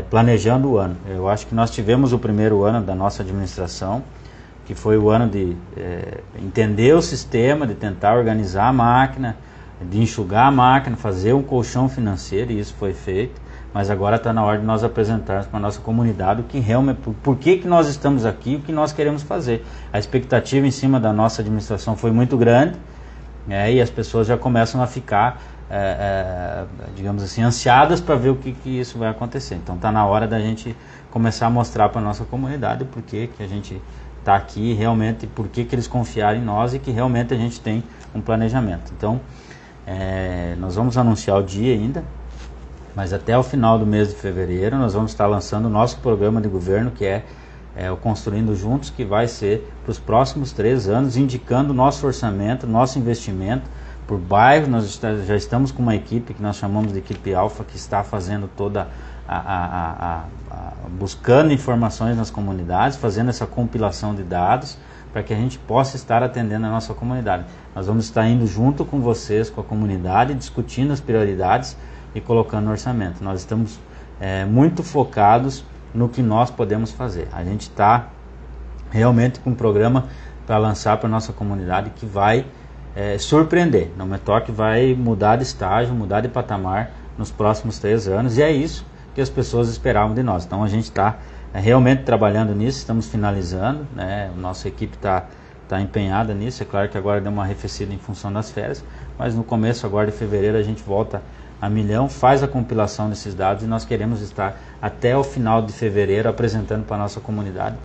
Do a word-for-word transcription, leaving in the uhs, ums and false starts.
planejando o ano. Eu acho que nós tivemos o primeiro ano da nossa administração, que foi o ano de é, entender o sistema, de tentar organizar a máquina, de enxugar a máquina, fazer um colchão financeiro, e isso foi feito. Mas agora está na hora de nós apresentarmos para a nossa comunidade o que realmente, por, por que, que nós estamos aqui, o que nós queremos fazer. A expectativa em cima da nossa administração foi muito grande, é, e as pessoas já começam a ficar, é, é, digamos assim, ansiadas para ver o que, que isso vai acontecer. Então está na hora da gente começar a mostrar para a nossa comunidade por que, que a gente está aqui, realmente, por que, que eles confiaram em nós e que realmente a gente tem um planejamento. Então, é, nós vamos anunciar o dia ainda, mas até o final do mês de fevereiro nós vamos estar lançando o nosso programa de governo, que é, é o Construindo Juntos, que vai ser para os próximos três anos, indicando o nosso orçamento, nosso investimento por bairro. Nós está, já estamos com uma equipe que nós chamamos de equipe Alfa, que está fazendo toda a, a, a, a, a buscando informações nas comunidades, fazendo essa compilação de dados, para que a gente possa estar atendendo a nossa comunidade. Nós vamos estar indo junto com vocês, com a comunidade, discutindo as prioridades e colocando no orçamento. Nós estamos é, muito focados no que nós podemos fazer. A gente está realmente com um programa para lançar para a nossa comunidade que vai é, surpreender. Não me toque, vai mudar de estágio, mudar de patamar nos próximos três anos, e é isso que as pessoas esperavam de nós. Então a gente está é, realmente trabalhando nisso, estamos finalizando, né? A nossa equipe está tá empenhada nisso. É claro que agora deu uma arrefecida em função das férias, mas no começo agora de fevereiro a gente volta a milhão, faz a compilação desses dados, e nós queremos estar até o final de fevereiro apresentando para a nossa comunidade